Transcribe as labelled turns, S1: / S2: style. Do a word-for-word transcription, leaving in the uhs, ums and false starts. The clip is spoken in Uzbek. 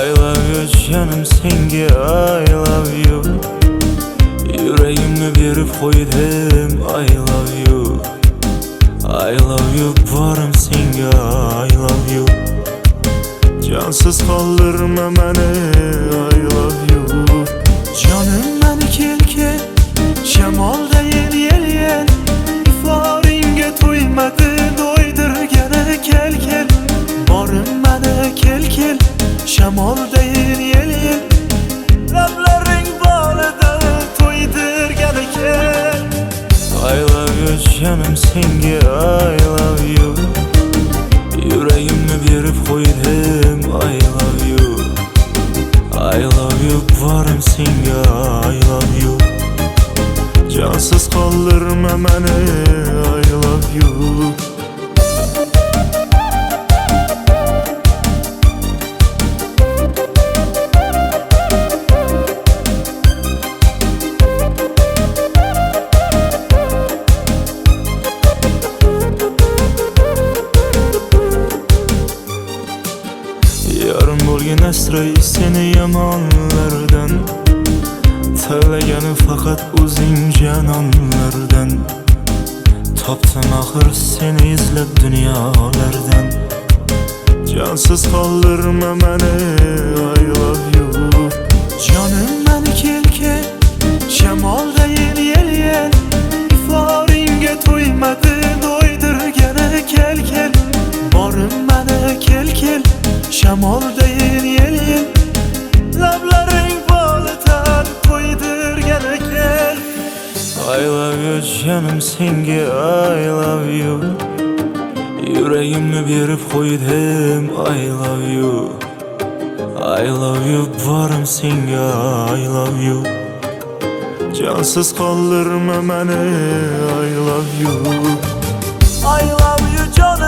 S1: I love you canım senga I love you. Yüreğimni berip koydum I love you. I love you barım senga I love you. Cansız kaldırma meni I love you.
S2: Canım meni kelke şemal değil yel yel. İfaringe toymadı doydur gene kel kel. Barım meni kel kel şemal değil yel yel. Lablaring balıda toydur gene kel.
S1: I love you canım senga I love you. Yüreğimni berip koydum I love you. I love you barım senga I love you. Cansız kaldırma meni I love you. Yarım bo'lgan asray seni yamonlardan. Tanlagani faqat o'zing janonlardan. Topdim axir seni izlab dunyolardan. Cansız qoldirma meni I love you.
S2: Canım meni kelke şemal değil yel yel. İfaringe toymadı doydur gene kel kel. Barım meni kel kel şemal değil yel yel. Lablaring balıtan koydur gene kel.
S1: I love you canım senga I love you. Yüreğimni berip koydum I love you. I love you barım senga I love you. Cansız kaldırma meni I love you.
S2: I love you canım